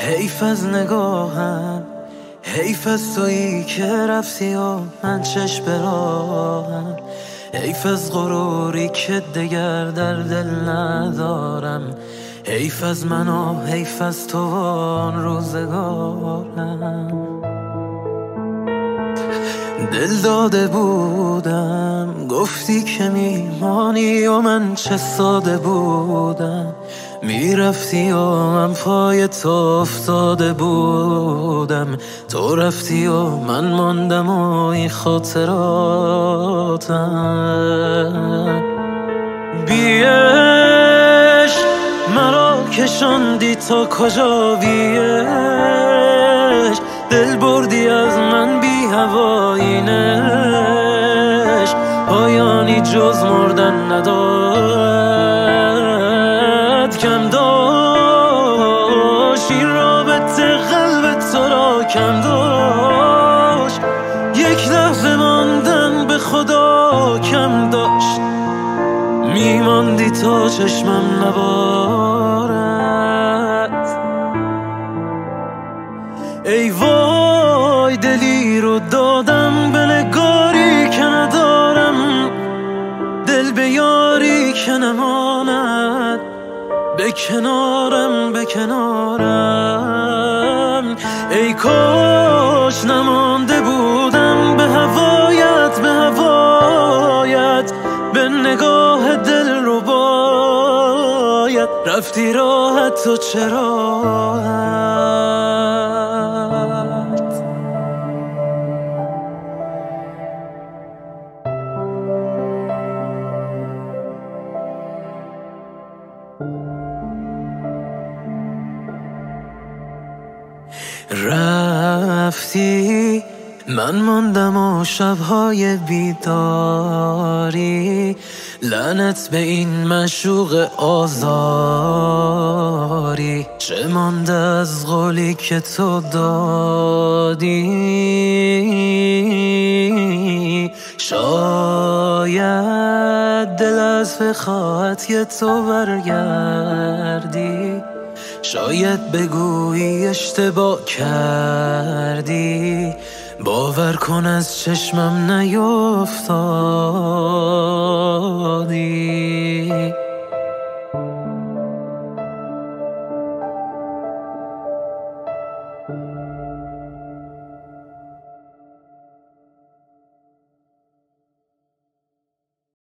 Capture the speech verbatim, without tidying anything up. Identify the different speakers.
Speaker 1: حیف از نگاهم، حیف از تویی که رفتی و من چشم به راهم، حیف از غروری که دگر در دل ندارم، حیف از من و حیف از تو آن روزگارم. دل داده بودم گفتی که میمانی و من چه ساده بودم، میرفتی و من پای تو افتاده بودم، تو رفتی و من ماندم و این خاطراتم. بیش مرا کشاندی تا کجا، بیش دل بردی از من بی هوایینش، پایانی جز مردن نداد. کم داشت این رابطه قلب تو را، کم داشت یک لحظه ماندن به خدا، کم داشت میماندی تا چشمم نبارد. ای وای دلی رو دادم به نگاری که ندارم، دل به یاری که نماند، به کنارم به کنارم. ای کاش نمانده بودم به هوایت به هوایت، به نگاه دل رو باید رفتی راحت تو چرا. رفتی من ماندم و شبهای بیداری، لعنت به این معشوق آزاری، چه مانده از قولی که تو دادی. شاید دل از بخواهد تو برگردی، شاید بگویی اشتباه کردی، باور کن از چشمم نیفتادی.